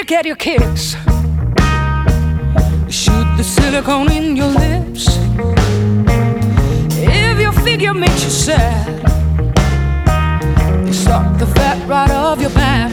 get your kicks. Shoot the silicone in your lips. If your figure makes you sad, they suck the fat right off your back.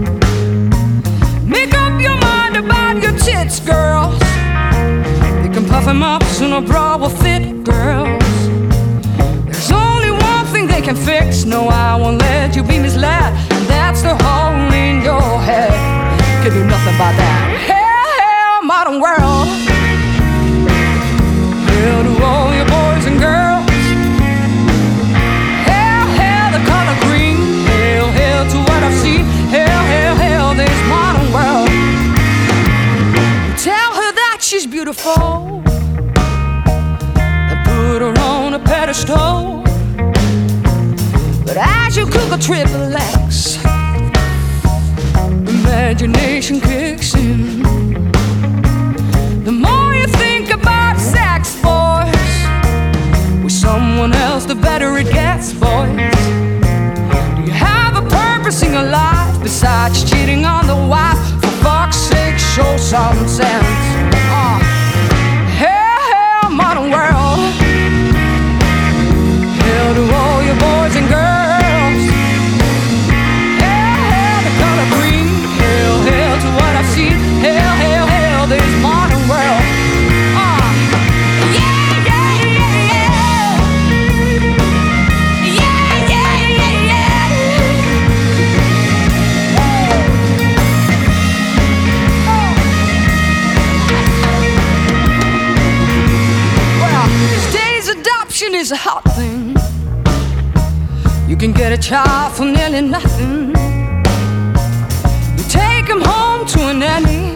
Make up your mind about your tits, girls. They can puff them up so no bra will fit, girls. There's only one thing they can fix. No, I won't let you be misled, and that's the hole in your head. Can do nothing about that. Hell, modern world. Hell to all your boys and girls. Hell, hell, the color green. Hell, hell to what I've seen. Hell, hell, hell, this modern world. Tell her that she's beautiful and put her on a pedestal. But as you cook a triple X, imagination kicks in. The more you think about sex, boys, with someone else, the better it gets, boys. Do you have a purpose in your life besides cheating on the wife? For fuck's sake, show some sense. Hell, hell, modern world. Hell to all your boys and girls. Hell, hell, the color green. Hell, hell to what I've seen. Hell, hell, hell, this modern world. Yeah, yeah, yeah, yeah. Yeah, yeah, yeah, yeah. Well, these days adoption is a hot thing. You can get a child for nearly nothing. You take him home to a nanny,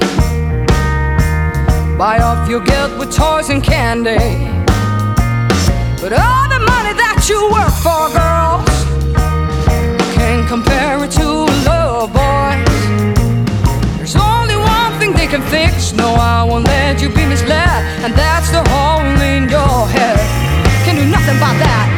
buy off your guilt with toys and candy. But all the money that you work for, girls, can't compare it to love, boys. There's only one thing they can fix. No, I won't let you be misled, and that's the hole in your head. Can do nothing about that.